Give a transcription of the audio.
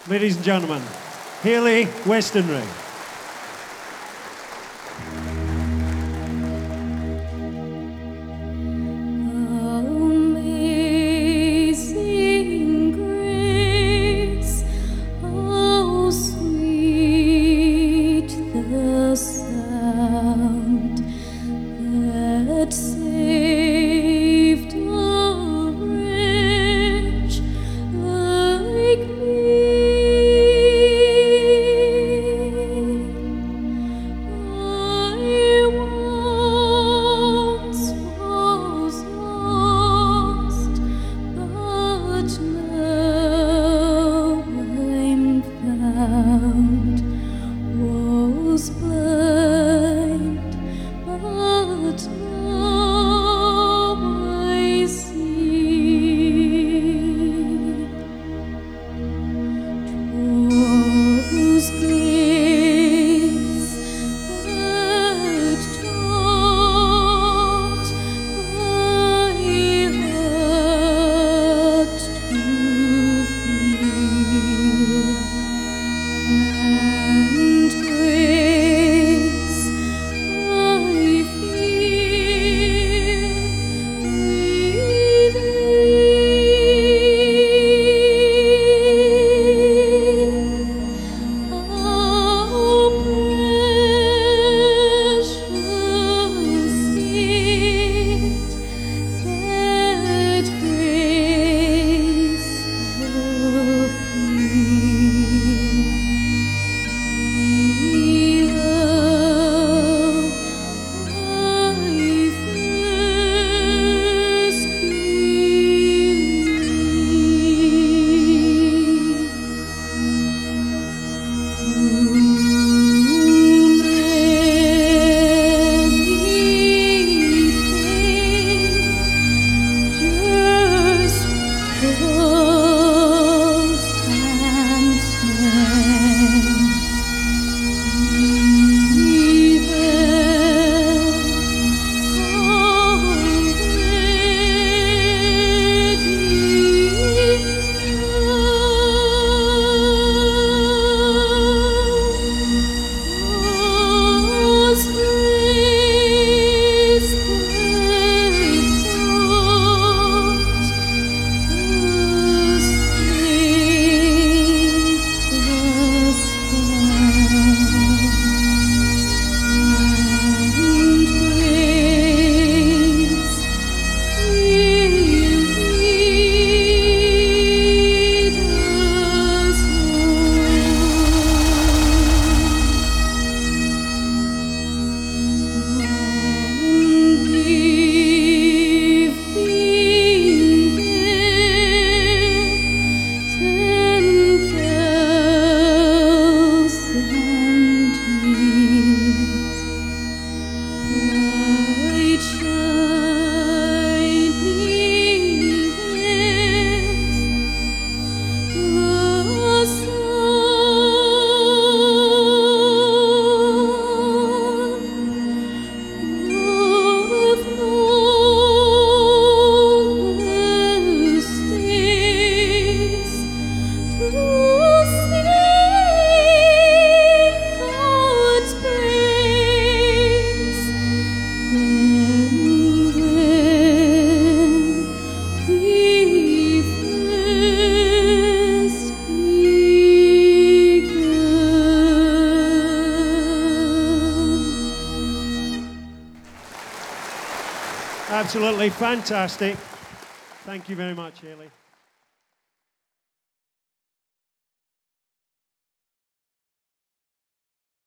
ladies and gentlemen, Hayley Westonray. Amazing grace, how sweet the sound that saved a wretch like me. I once was lost, but now I'm found. Was blind, but now I see. 'Twas grace that taught my heart to feel, and grace I feel within. How precious it that grace Absolutely fantastic. Thank you very much, Hayley.